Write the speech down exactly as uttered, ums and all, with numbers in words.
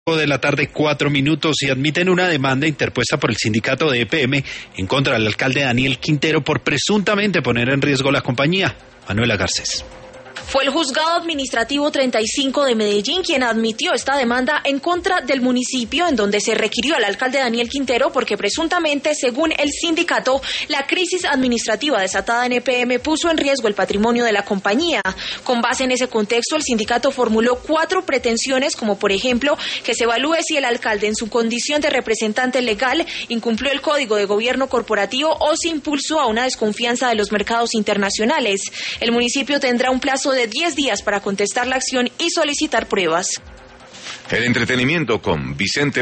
De la tarde, cuatro minutos, y admiten una demanda interpuesta por el sindicato de E P M en contra del alcalde Daniel Quintero por presuntamente poner en riesgo la compañía. Manuela Garcés. Fue el juzgado administrativo treinta y cinco de Medellín quien admitió esta demanda en contra del municipio, en donde se requirió al alcalde Daniel Quintero porque presuntamente, según el sindicato, la crisis administrativa desatada en E P M puso en riesgo el patrimonio de la compañía. Con base en ese contexto, el sindicato formuló cuatro pretensiones, como por ejemplo que se evalúe si el alcalde, en su condición de representante legal, incumplió el Código de Gobierno Corporativo o se impulsó a una desconfianza de los mercados internacionales. El municipio tendrá un plazo de diez días para contestar la acción y solicitar pruebas. El entretenimiento con Vicente